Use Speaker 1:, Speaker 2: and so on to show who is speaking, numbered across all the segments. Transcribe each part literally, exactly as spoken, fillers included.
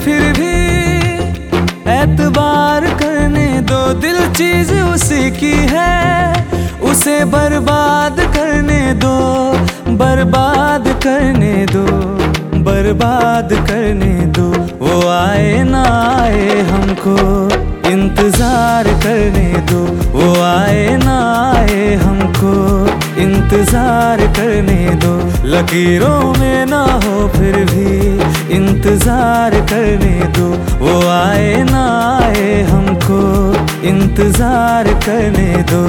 Speaker 1: फिर भी एतबार करने दो, दिल चीज उसी की है, उसे बर्बाद करने दो, बर्बाद करने दो, बर्बाद करने दो। वो आए ना आए हमको इंतजार करने दो, वो आए ना आए हमको इंतजार करने दो। लकीरों में ना हो फिर भी इंतजार करने दो, वो आए ना आए हमको इंतजार करने दो।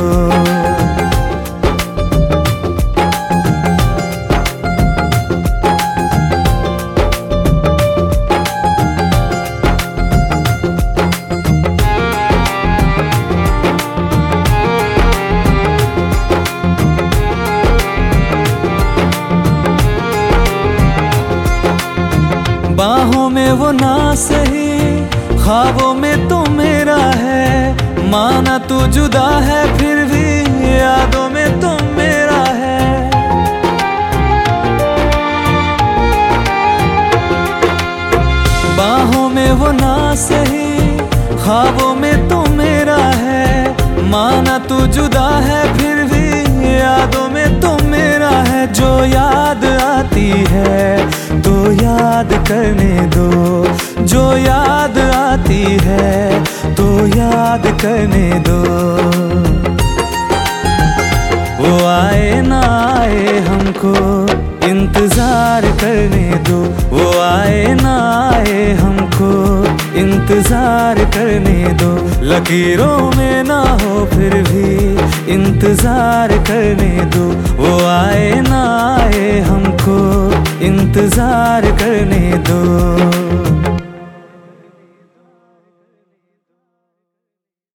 Speaker 1: बाहों में वो ना सही, ख्वाबों में तो मेरा है, माना तू जुदा है फिर भी यादों में तो मेरा है। बाहों में वो ना सही, ख्वाबों में तो मेरा है, माना तू जुदा है फिर भी यादों में तो मेरा है। जो याद आती है तो याद करने दो, जो याद आती है तो याद करने दो। वो आए ना आए हमको इंतजार करने दो, वो आए ना आए हमको इंतजार करने दो। लकीरों में ना हो फिर भी इंतजार करने दो, वो आए ना आए हमको इंतजार करने दो।